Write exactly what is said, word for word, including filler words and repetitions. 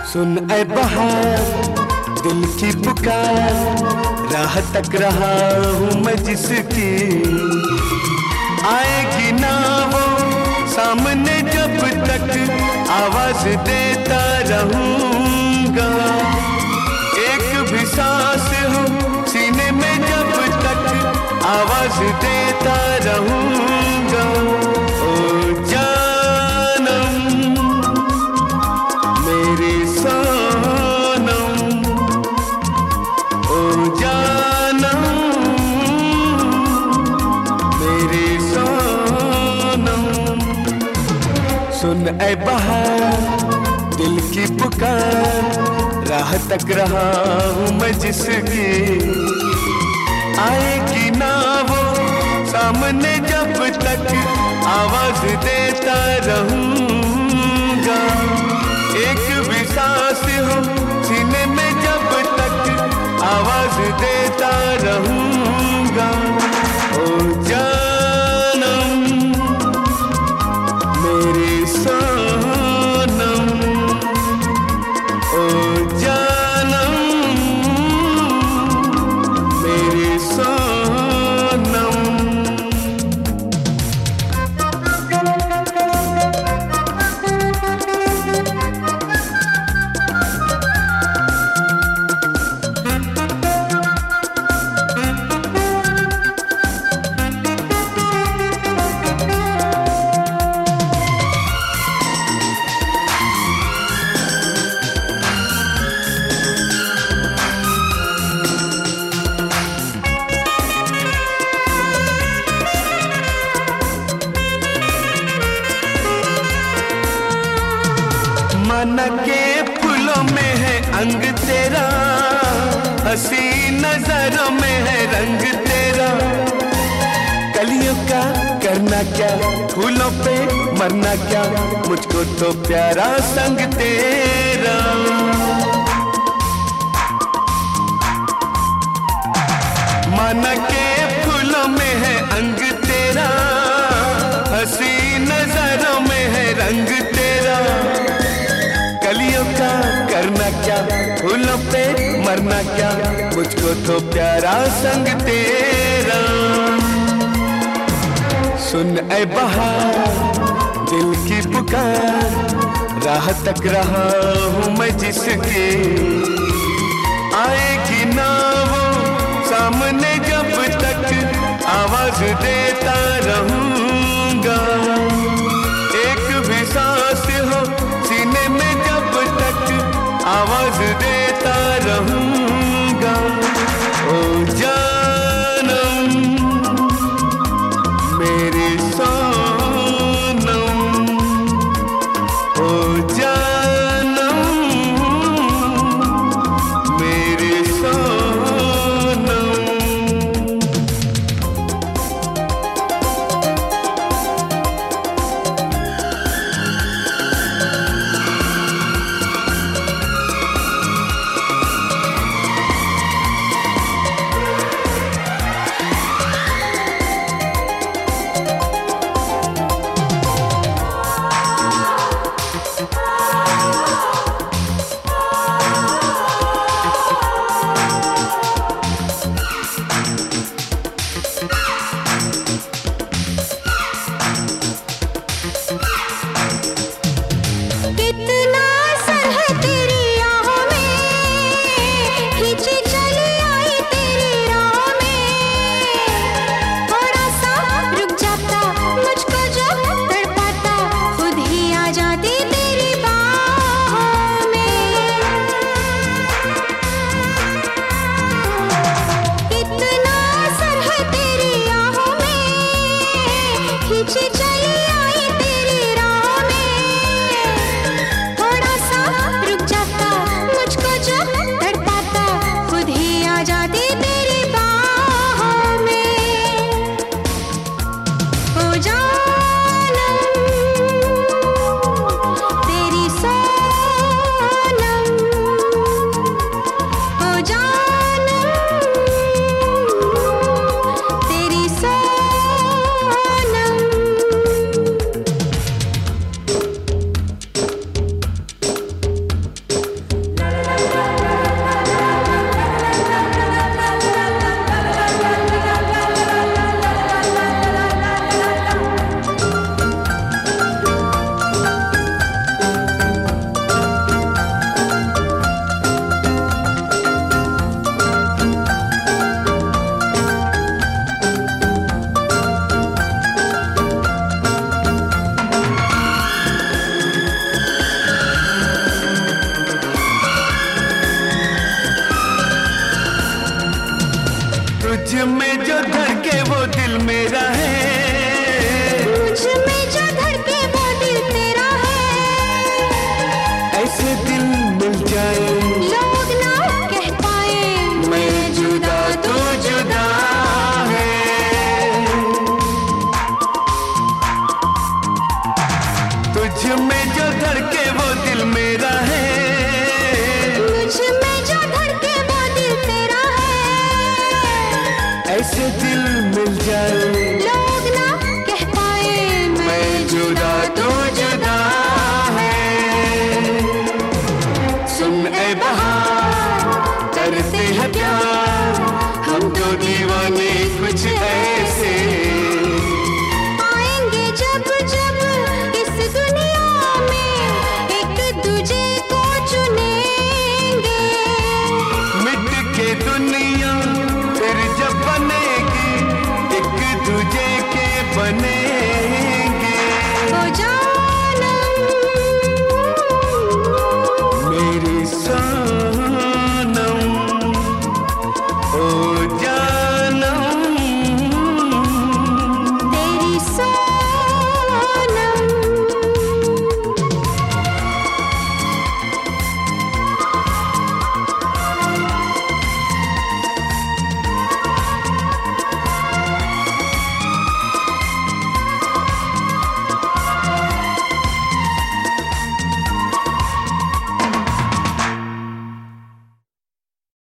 सुन ऐ बहार दिल की पुकार, राह तक रहा हूँ मैं जिसकी, आएगी ना वो सामने जब तक आवाज देता रहूंगा। एक भी सांस हो सीने में जब तक आवाज देता रहूंगा। ओ जानम मेरी सनम, ओ जानम मेरी सनम। सुन ऐ बहार दिल की पुकार, राह तक रहा हूँ मैं जिसकी, आएगी ना वो सामने जब तक आवाज देता रहूंगा। एक भी सांस हो सीने में जब तक आवाज देता रहूंगा। ओ जानम मेरी सनम, ओ जानम मेरी सनम। माना के फूलों में है अंग तेरा, हंसी नजरों में है रंग तेरा। कलियों का करना क्या, फूलों पे मरना क्या, मुझको तो प्यारा संग तेरा। माना के फूलों में है अंग तेरा, हंसी नजरों में है रंग तेरा। कलियों का करना क्या, फूलों पे मरना क्या, मुझको तो प्यारा संग तेरा। सुन ऐ बहार दिल की पुकार, राह तक रहा हूँ मैं जिसकी, आएगी ना वो सामने जब तक आवाज देता रहूंगा। एक भी सांस हो सीने में जब तक आवाज देता रहूंगा। ओ जानम मेरी सनम, ओ जानम मेरी सनम। कितना असर है तेरी आहों में, खींची चली आई तेरी राह में। थोड़ा सा रुक जाता मुझको जो तड़पाता, खुद ही आ जाती तेरी बाहों में। कितना असर है तेरी आहों में, खींची चली आई तेरी राह में। थोड़ा सा रुक जाता मुझको जो तड़पाता, खुद ही आ जाती तेरी बाहों में। ओ जानम तेरी सनम, ओ जानम तेरी सनम। में जो धड़के वो दिल मेरा है, मुझ में जो धड़के वो दिल तेरा है। ऐसे दिल मिल जाए लोग ना कह पाए मैं जुदा तो जुदा है। सुन ए बहार करते हैं प्यार, हम तो दीवाने कुछ ऐसे। आएंगे जब जब इस दुनिया में एक दूजे को चुनेंगे। मिट के दुनिया फिर जब बनेगी, एक दूजे के बनेंगे। हो जाओ